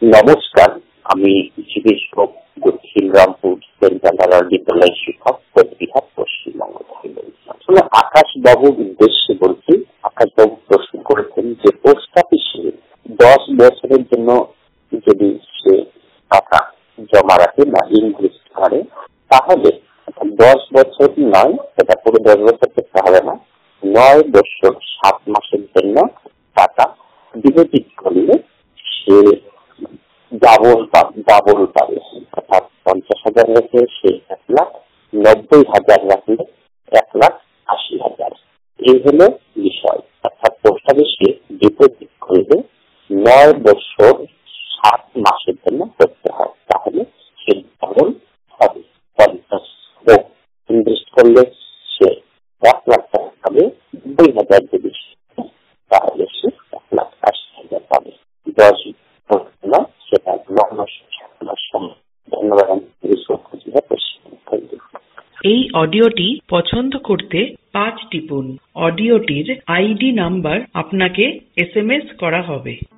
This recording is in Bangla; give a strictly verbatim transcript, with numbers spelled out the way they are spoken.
নমস্কার, আমি চিকিৎসক দক্ষিণ রামপুর সেন্ট্রাল বিদ্যালয়ের শিক্ষক কোচবিহার, পশ্চিমবঙ্গ থেকে বলছি। আসলে আকাশবাবুর উদ্দেশ্যে বলছি। আকাশবাবু প্রশ্ন করেছেন যে পোস্ট অফিসে দশ বছরের জন্য যদি সে টাকা জমা রাখে বা ইনভেস্ট করে, তাহলে দশ বছর নয়, সেটা পুরো দশ বছর করতে হবে না, নয় বছর সাত মাসের জন্য টাকা ডিপোজিট করলে সে ডাবল পাবে ডাবল পাবে অর্থাৎ পঞ্চাশ হাজার রাখলে সে এক লাখ, নব্বই হাজার রাখলে এক লাখ আশি হাজার। এই হলো বিষয়। অর্থাৎ পোস্ট অফিসে ডিপোজিট করলে নয় বছর সাত মাসের জন্য করতে হয়, তাহলে সে ডাবল হবে। পঞ্চাশ ইনভেস্ট করলে সে এক লাখ টাকা পাবে, নব্বই হাজার যদি তাহলে সে এক লাখ আশি হাজার পাবে। দশ সেটা ধন্যবাদ। এই অডিওটি পছন্দ করতে পাঁচ টিপুন। অডিওটির আইডি নাম্বার আপনাকে এস এম এস করা হবে।